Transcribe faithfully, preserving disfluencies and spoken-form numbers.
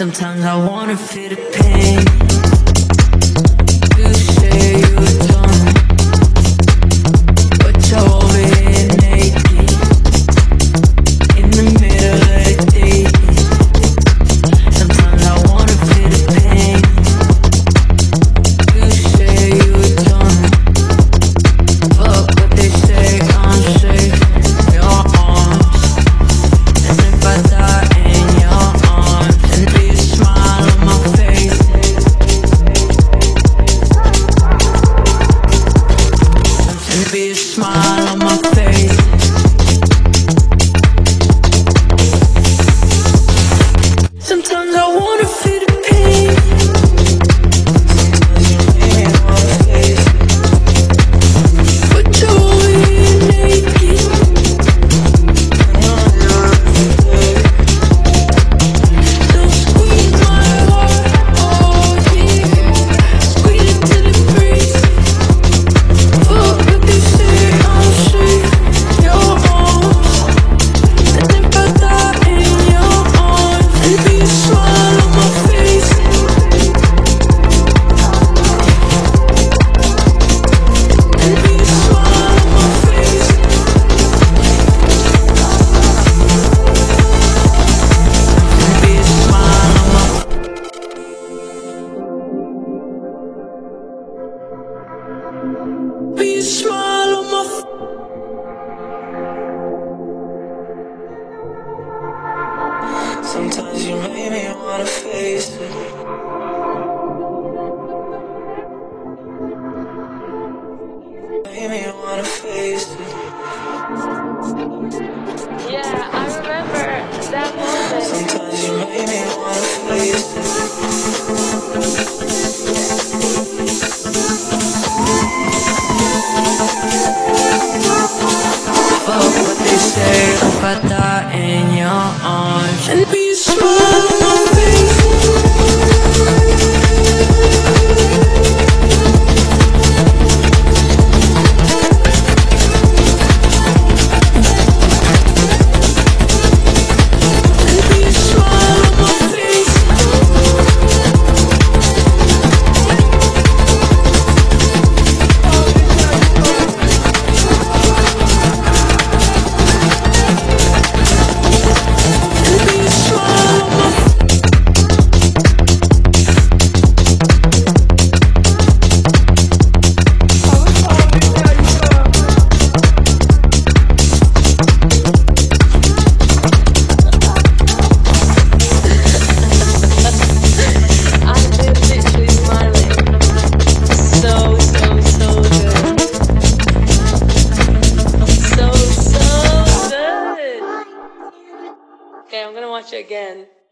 Sometimes I wanna feel the pain. You say you're done, but you're over here naked in the middle of the day. Sometimes I wanna feel the pain. You say you're done, fuck what they say, I'm safe in your arms. And if I die in your arms, and be a smile on my face. And be a smile on my face. Sometimes I wanna feel the pain. Sometimes you make me wanna face it, but you're over here naked. Don't squeeze my heart, oh yeah. Squeeze it till it breaks. Fuck what they say, I'm safe in your arms. And if I die in your arms, and be a smile on my face. And be a smile on my face. And be a smile on my Be a smile on my face. Sometimes you make me wanna face it. Make me wanna face it. Yeah, I remember that moment. Sometimes you make me wanna face it. Fuck what they say, if I die in your arms, and be a smile on my face. And be a smile on my face. And be a smile on my face. I've been literally smiling. So, so, so good. So, so good. Okay, I'm gonna watch it again.